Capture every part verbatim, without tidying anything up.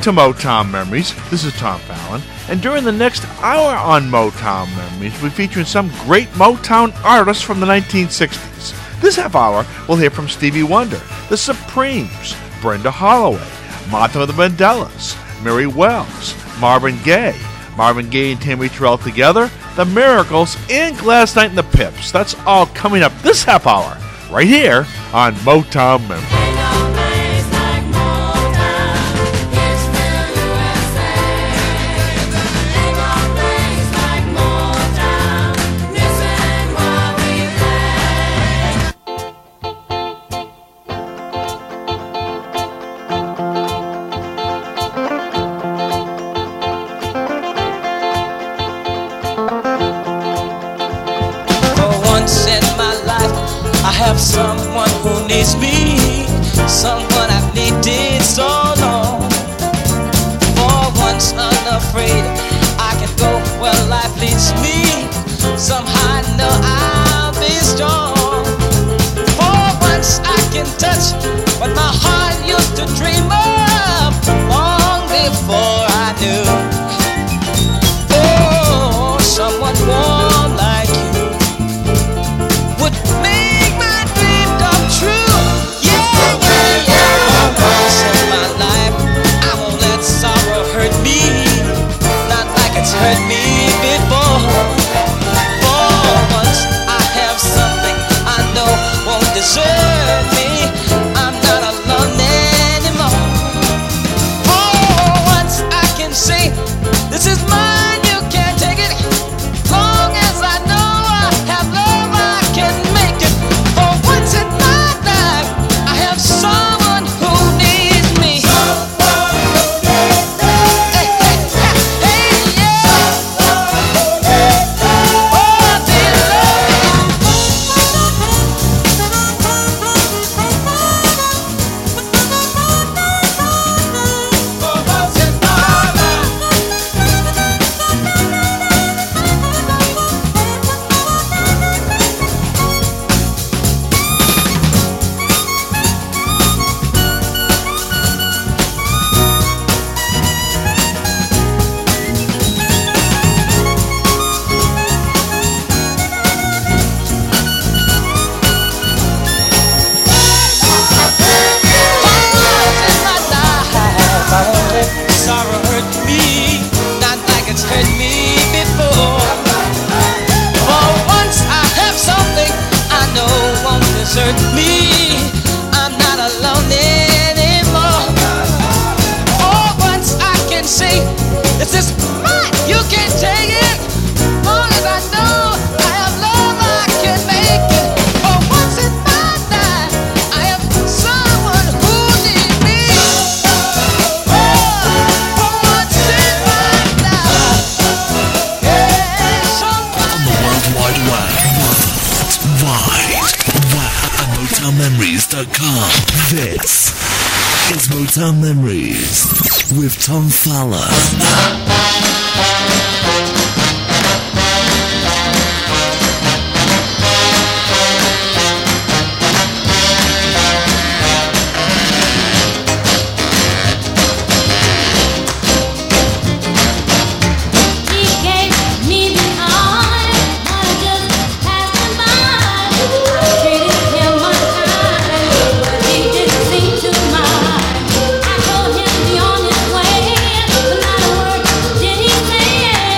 to Motown Memories. This is Tom Fallon, and during the next hour on Motown Memories, we're featuring some great Motown artists from the nineteen sixties. This half hour, we'll hear from Stevie Wonder, The Supremes, Brenda Holloway, Martha of the Vandellas, Mary Wells, Marvin Gaye, Marvin Gaye and Tammy Terrell Together, The Miracles, and Gladys Knight and the Pips. That's all coming up this half hour, right here on Motown Memories. Someone who needs me, someone I've needed so long. For once unafraid, I can go where life leads me. Somehow I know I'll be strong. For once I can touch what my heart used to dream of long before I knew. Oh, someone warm like you would make true, yeah, yeah, yeah. Once in my life, I won't let sorrow hurt me, not like it's hurt me before. For once, I have something I know won't desert me. I'm not alone anymore. For once, I can say, this is mine, you can't take it. Long as I know I have love, I can make it. For once in my someone who needs me. Someone who needs me. Hey, hey, hey, hey, yeah. Someone who needs me. Oh, they love for once in my life. Sorrow hurt me, not like it's hurt me before. For once I have something I know won't desert me. I'm not alone anymore. For once I can say, this is mine, you can't take it. Long as I know I have love, I can make it. For once in my life, I have someone who needs me. Motown Memories dot com. This is Motown Memories with Tom Fallon. I told him be on his way, but not a word did he say.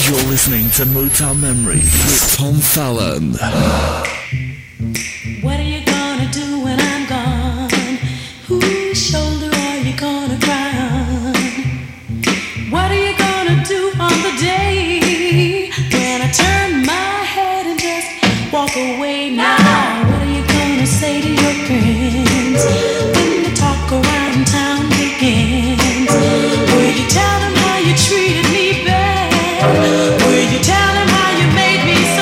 You're listening to Motown Memories with Tom Fallon. What are you gonna do when I'm gone? Whose shoulder are you gonna cry on? What are you gonna do on the day when I turn my head and just walk away now? What are you gonna say to your friends when the talk around town begins? Will you tell them how you treated me bad? Will you tell them how you made me so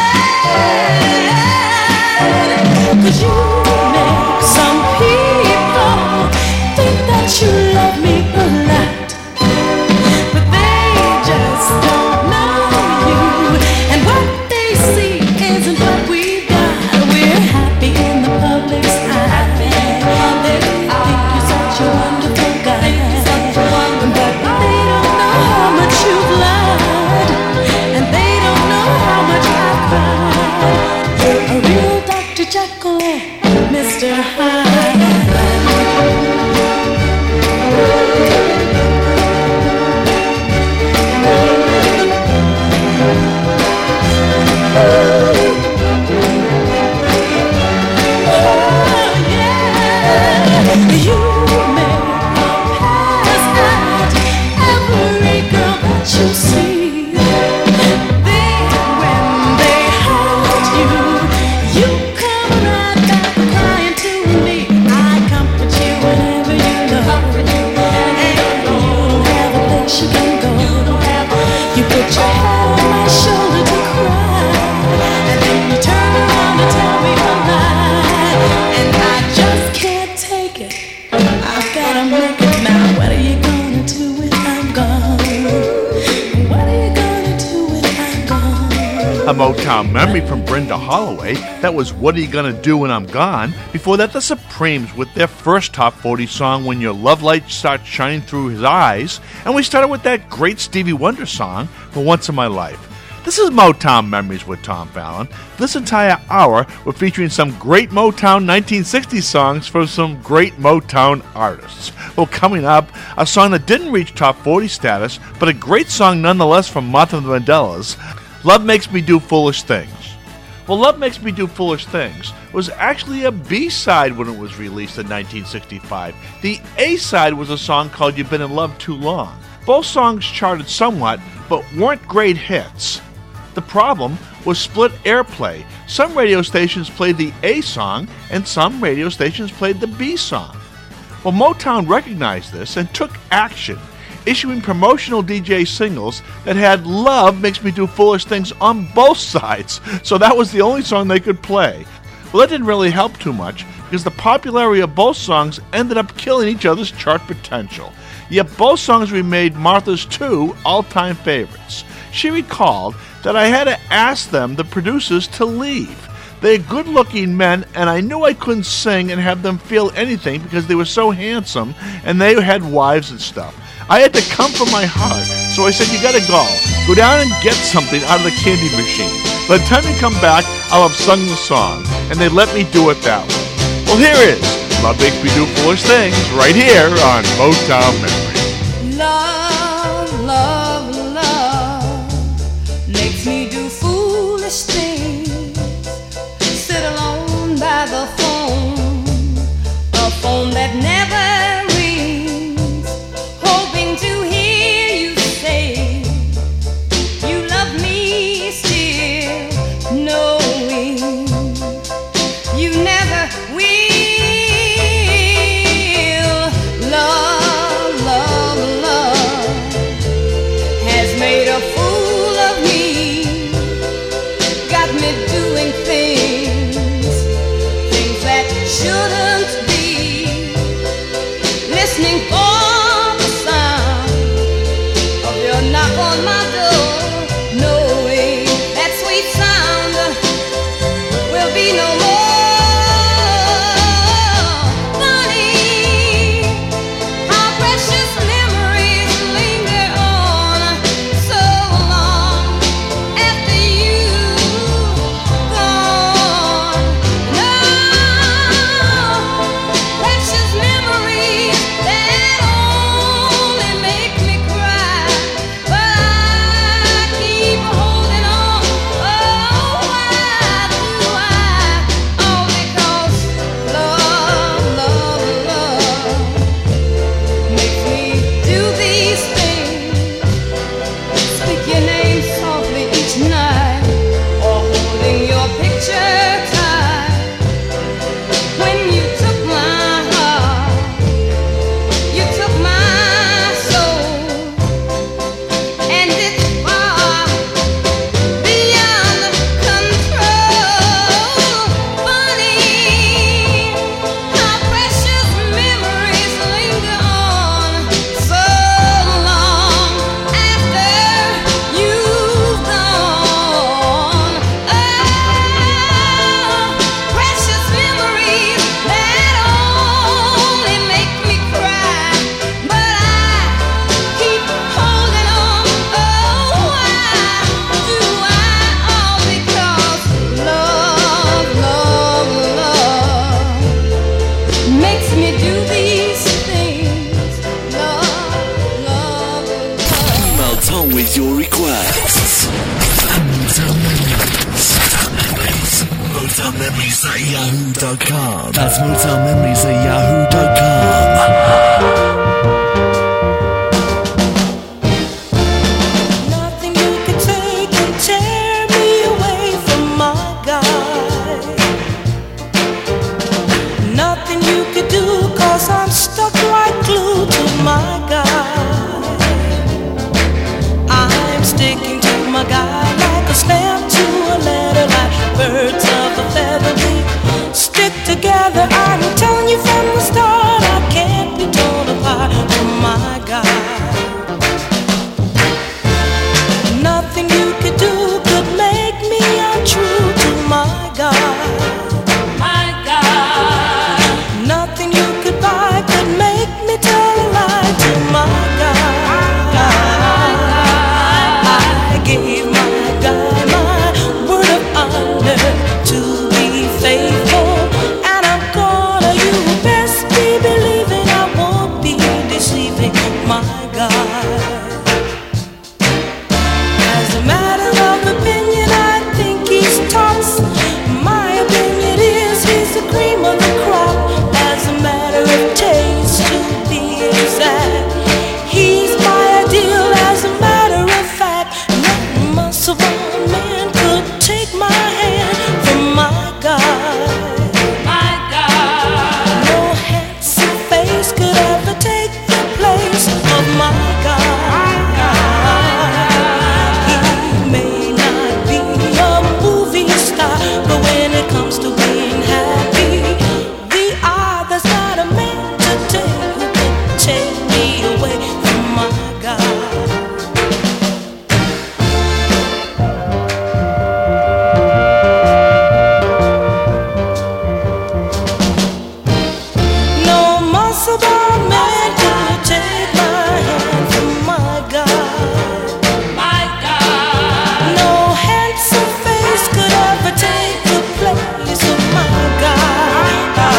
sad? Could you make some people think that you love me a lot, but they just don't know you, and what they see isn't what we've got. We're happy in the public's eye. They think you're such a wonderful guy, but they don't know how much you've lied, and they don't know how much I've cried. You're a real Doctor Jekyll and Mister Hyde. A Motown memory from Brenda Holloway. That was What Are You Gonna Do When I'm Gone? Before that, the Supremes with their first top forty song, When Your Love Light Starts Shining Through His Eyes. And we started with that great Stevie Wonder song, For Once in My Life. This is Motown Memories with Tom Fallon. This entire hour, we're featuring some great Motown nineteen sixties songs from some great Motown artists. Well, coming up, a song that didn't reach top forty status, but a great song nonetheless from Martha Vandellas, Love Makes Me Do Foolish Things. Well, Love Makes Me Do Foolish Things was actually a B-side when it was released in nineteen sixty-five. The A-side was a song called You've Been in Love Too Long. Both songs charted somewhat, but weren't great hits. The problem was split airplay. Some radio stations played the A song, and some radio stations played the B song. Well, Motown recognized this and took action, issuing promotional D J singles that had Love Makes Me Do Foolish Things on both sides, so that was the only song they could play. Well, that didn't really help too much, because the popularity of both songs ended up killing each other's chart potential. Yet both songs remained Martha's two all-time favorites. She recalled that I had to ask them, the producers, to leave. They're good-looking men, and I knew I couldn't sing and have them feel anything because they were so handsome, and they had wives and stuff. I had to come from my heart, so I said, you gotta go. Go down and get something out of the candy machine. By the time you come back, I'll have sung the song. And they let me do it that way. Well, here is Love Makes Me Do Foolish Things, right here on Motown Memories. Love, love, love makes me do foolish things. Sit alone by the phone, a phone that never Love, love at yahoo dot com. That's Motown Memories at yahoo dot com. Nothing you can take can tear me away from my guy. Nothing you could do, cause I'm stuck like glue to my guy. I'm sticking to my guy like a stamp to a letter, like birds of a feather we stick together. I'm telling you from the start, I can't be torn apart from my guy. Nothing you could do could make me untrue to my guy. My guy. Nothing you could buy could make me tell a lie to my guy. I gave my guy my word of honor to be faithful, and I'm gonna, you best be believing I won't be deceiving my guy. As a matter of opinion, I think he's tops. My opinion is he's the cream of the crop. As a matter of taste, to be exact, he's my ideal. As a matter of fact, no muscle bound man could take my hand from my guy. My guy. No handsome face could ever take the place of my guy. He may not be a movie star, but when it comes to being happy, we are. There's not a man today who can take me away from my guy. No muscle bound man could take my hand from my guy. My guy. No handsome face could ever take the place of my guy.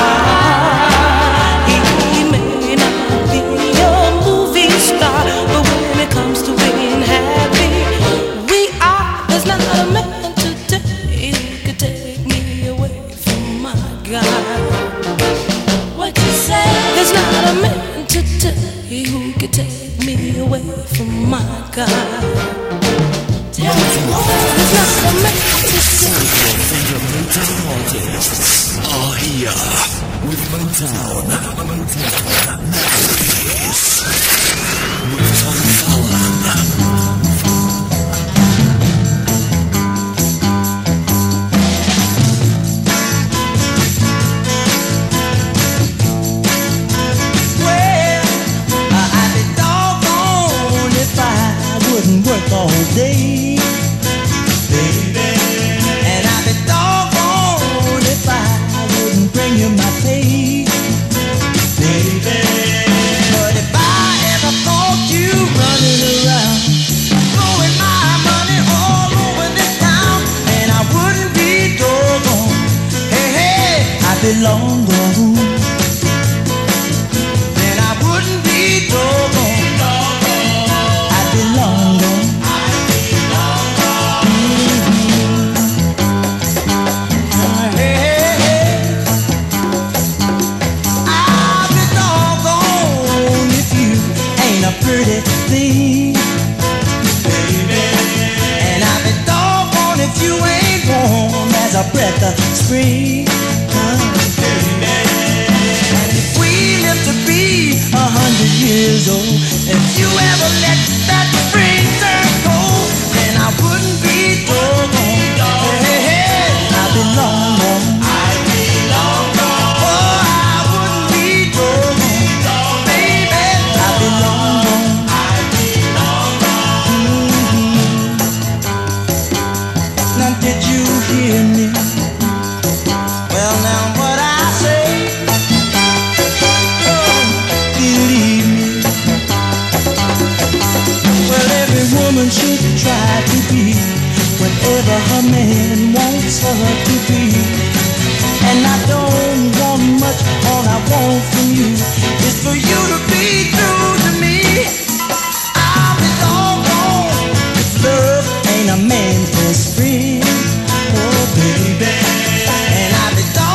He may not be a movie star, but when it comes to being happy, we are. There's not a man today who could take me away from my guy. What you say? There's not a man today who could take me away from my guy. Tell me, there's not a man today. Favorite Motown artists are here with Motown. Motown Memories with Tom Fallon. Well, I'd be doggone if I wouldn't work all day, baby. And I'd be doggone if I wouldn't bring you my pay, baby. But if I ever caught you running around, blowing my money all over this town, and I wouldn't be doggone, hey, hey, I'd be long gone. Then I wouldn't be doggone, I'd be long gone. Mhm. Hey, hey, hey. I'd be doggone if you ain't a pretty thing, baby. And I'd be doggone if you ain't warm as a breath of spring, huh, baby. And if we live to be a hundred years old, if you ever let that spring turn cold, then I wouldn't be doggone. Hey, hey, hey, I'd be long gone. I'd be long gone. Oh, I wouldn't be doggone, baby. I'd be long gone. I'd be long gone. Mhm. Now did you hear me? Well, now what I say, oh, believe me. Well, every woman should try to be whatever her man wants her to be. And I don't want much, all I want from you is for you to be true to me. I'll be doggone if love ain't a man's best friend, oh baby. And I'll be doggone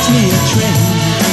catch me a train.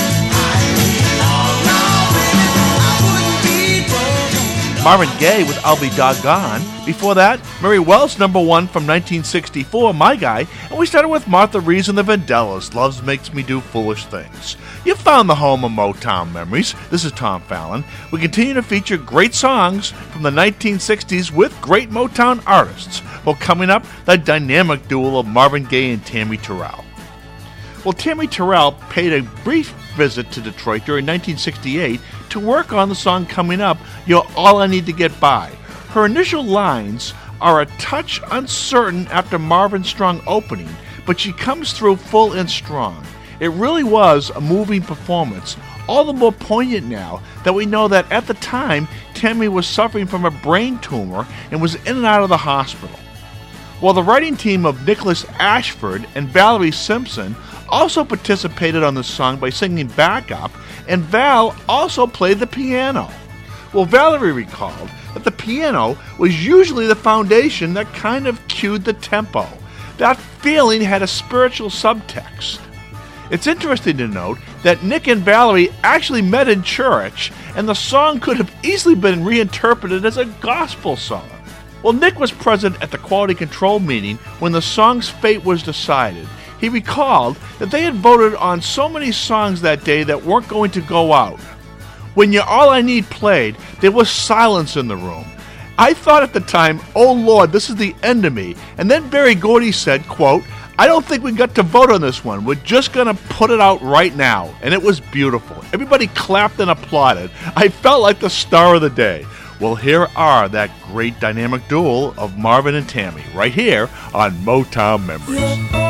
Marvin Gaye with I'll Be Doggone. Before that, Mary Wells, number one from nineteen sixty-four, My Guy. And we started with Martha Reeves and the Vandellas, Love Makes Me Do Foolish Things. You found the home of Motown memories. This is Tom Fallon. We continue to feature great songs from the nineteen sixties with great Motown artists. Well, coming up, the dynamic duo of Marvin Gaye and Tammy Terrell. Well, Tammy Terrell paid a brief visit to Detroit during nineteen sixty-eight to work on the song coming up, You're All I Need to Get By. Her initial lines are a touch uncertain after Marvin's strong opening, but she comes through full and strong. It really was a moving performance, all the more poignant now that we know that at the time, Tammy was suffering from a brain tumor and was in and out of the hospital. While the writing team of Nicholas Ashford and Valerie Simpson also participated on the song by singing backup, and Val also played the piano. Well, Valerie recalled that the piano was usually the foundation that kind of cued the tempo. That feeling had a spiritual subtext. It's interesting to note that Nick and Valerie actually met in church, and the song could have easily been reinterpreted as a gospel song. Well, Nick was present at the quality control meeting when the song's fate was decided. He recalled that they had voted on so many songs that day that weren't going to go out. When You're All I Need played, there was silence in the room. I thought at the time, oh Lord, this is the end of me. And then Berry Gordy said, quote, I don't think we got to vote on this one. We're just going to put it out right now. And it was beautiful. Everybody clapped and applauded. I felt like the star of the day. Well, here are that great dynamic duo of Marvin and Tammy right here on Motown Memories.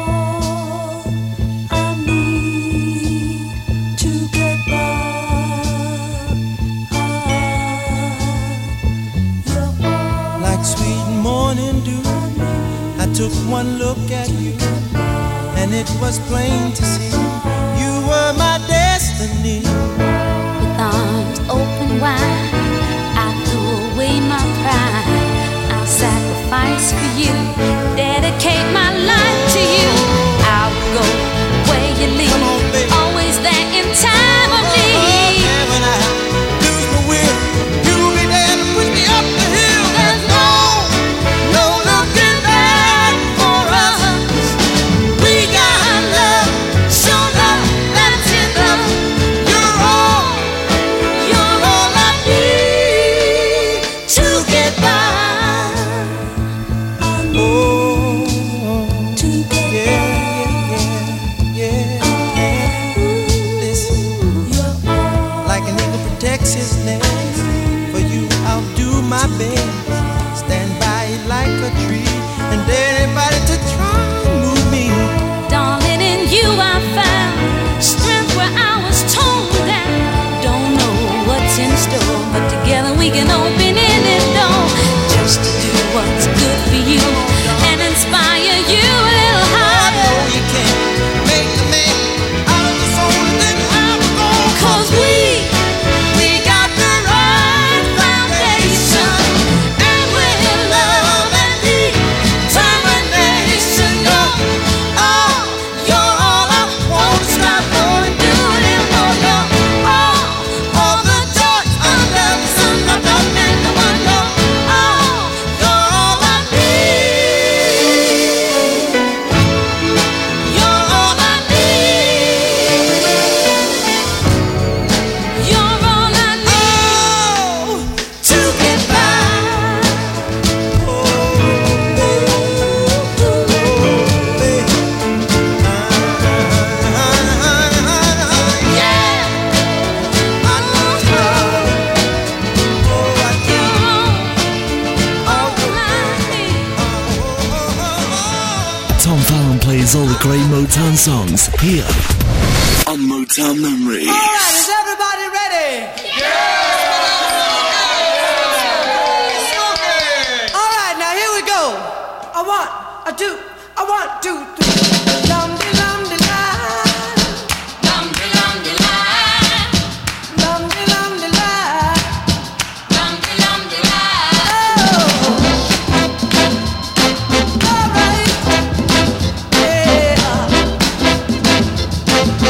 I took one look at you, and it was plain to see you were my destiny. With arms open wide, I threw away my pride. I'll sacrifice for you, dedicate my life to you. I'll go where you lead, on, always there in time of need. And when I lose my will, you'll be there to push me up the hill. There's no, no looking back for us. We got love, so love that's enough. You're all, you're all I need to get by. Oh, to get yeah, yeah, yeah, yeah. Listen, like an eagle protects his nest, for you I'll do my best. Stand by like a tree, and anybody to try and move me. Darling, in you I found strength where I was torn down. Don't know what's in store, but together we can open any door. Just to do what's good for you and inspire you a little I higher. know you can't make the man out of the soul that I was born. Cause we, we got the right foundation, and we're love and determination. Oh, oh, you're all I want to strive for and do it for you. Oh, all the joy under the sun, I don't make no one know. Oh, you're all I need. You're all I need. You're all I need to get by. Yeah, all I need. Tom Fallon plays all the great Motown songs here on Motown Memories. All right, is everybody ready? All right, now here we go. A one, a two, a one, two, three. Dum-de-dum-de-la. Dum-de-dum-de-la, Dum-de-dum-de-la. dum-de-dum-de-la. All right. Yeah.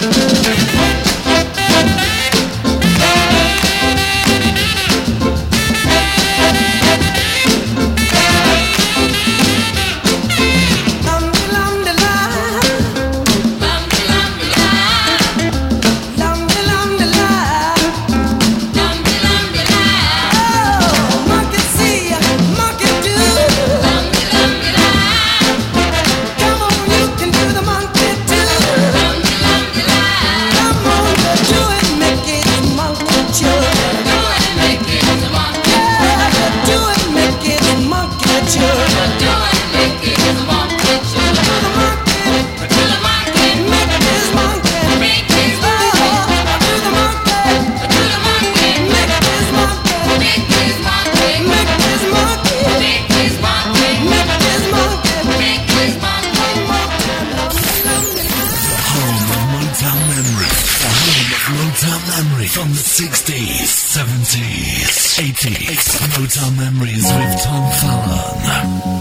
From the sixties, seventies, eighties, Motown Memories with Tom Fallon.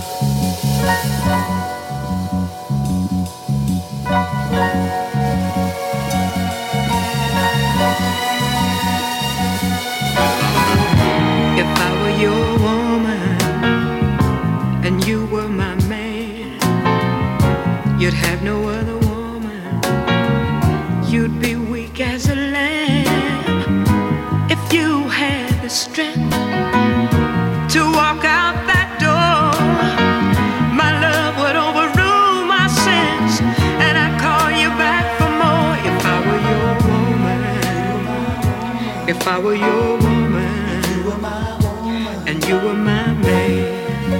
If I were your woman and you were my man, you'd have no other woman. You'd be weak as a lamb. If you had the strength to walk out that door, my love would overrule my sense, and I'd call you back for more. If I were your woman, if I were your woman, you were my woman, and you were my man.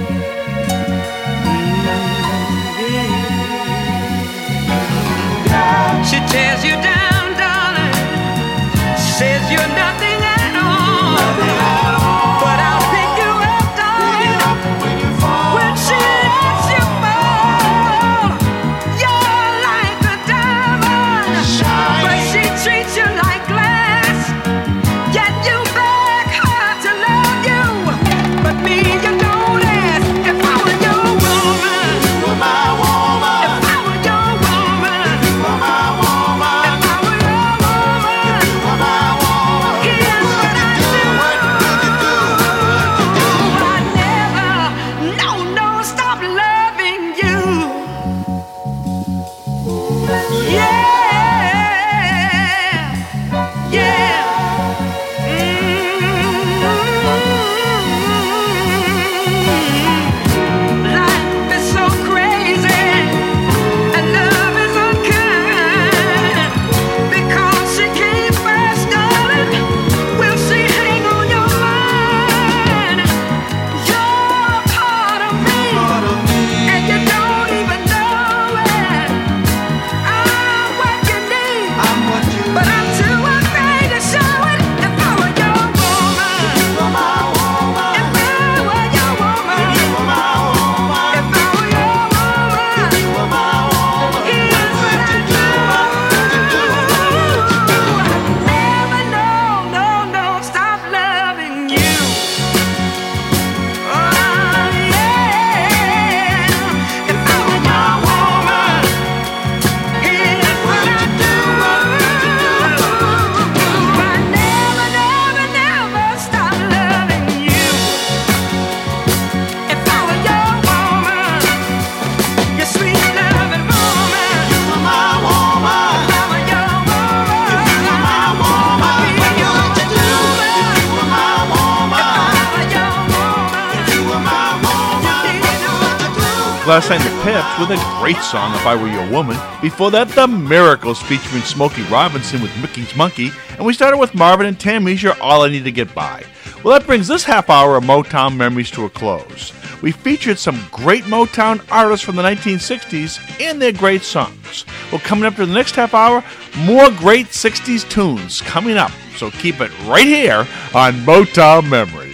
Mm, yeah. She tears you down, darling. She says you're nothing at all, but I'll pick you up, darling, when she lets you fall. You're like a diamond, but she treats you like glass. Yet you beg her to love you, but me you don't ask. If I were your woman, you were my woman. If I were your woman, you were my woman. If I were your woman, you were my woman. Here's what I do. I never, no, no, stop loving you. Yeah, yeah. Life is so crazy, and love is unkind. Because she came first, darling, will she hang on your mind? You're part of me, and you don't even know it. I'm what you need, but I'm too afraid to show it. If I were your woman, you were my woman. If I were your woman, you were my woman. If I were your woman, you were my woman. Here's what I do. Never, no, no, no, stop loving you. Oh, yeah. If I were your woman, here's what I do. I never, never, never stop loving you. If I were your woman, your sweet loving woman, you were my woman. If I were your woman, you were my woman. Be your woman. You were my woman. If I were your woman, you were my woman. You didn't know what to do. Last Night in the Pips with a great song, If I Were Your Woman. Before that, The Miracles featuring Smokey Robinson with Mickey's Monkey. And we started with Marvin and Tammy's You're All I Need to Get By. Well, that brings this half hour of Motown Memories to a close. We featured some great Motown artists from the nineteen sixties and their great songs. Well, coming up to the next half hour, more great sixties tunes coming up. So keep it right here on Motown Memories.